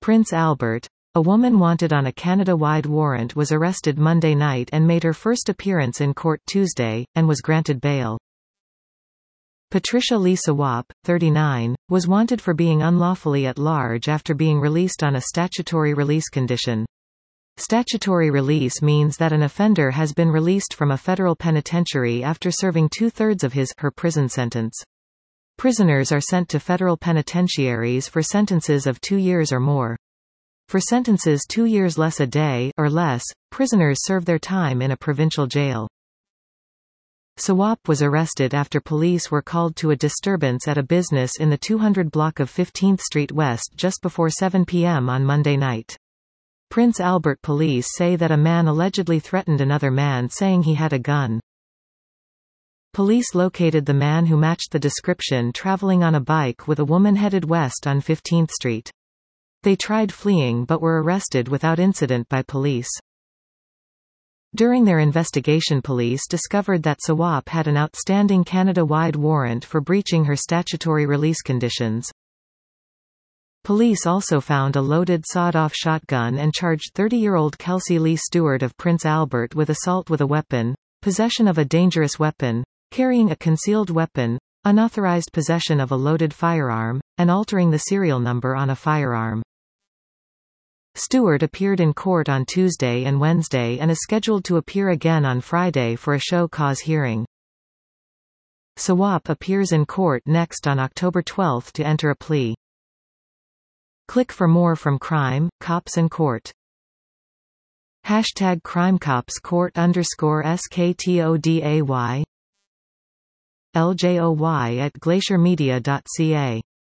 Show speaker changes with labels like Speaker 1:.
Speaker 1: Prince Albert. A woman wanted on a Canada-wide warrant was arrested Monday night and made her first appearance in court Tuesday, and was granted bail. Patricia Lee Sawap, 39, was wanted for being unlawfully at large after being released on a statutory release condition. Statutory release means that an offender has been released from a federal penitentiary after serving two-thirds of his/her prison sentence. Prisoners are sent to federal penitentiaries for sentences of 2 years or more. For sentences 2 years less a day or less, prisoners serve their time in a provincial jail. Sawap was arrested after police were called to a disturbance at a business in the 200 block of 15th Street West just before 7 p.m. on Monday night. Prince Albert police say that a man allegedly threatened another man saying he had a gun. Police located the man who matched the description traveling on a bike with a woman headed west on 15th Street. They tried fleeing but were arrested without incident by police. During their investigation, police discovered that Sawap had an outstanding Canada-wide warrant for breaching her statutory release conditions. Police also found a loaded sawed-off shotgun and charged 30-year-old Kelsey Lee Stewart of Prince Albert with assault with a weapon, possession of a dangerous weapon, carrying a concealed weapon, unauthorized possession of a loaded firearm, and altering the serial number on a firearm. Stewart appeared in court on Tuesday and Wednesday and is scheduled to appear again on Friday for a show cause hearing. Sawap appears in court next on October 12 to enter a plea. Click for more from Crime, Cops and Court. #CrimeCopsCourt_SKTODAY LJOY at glaciermedia.ca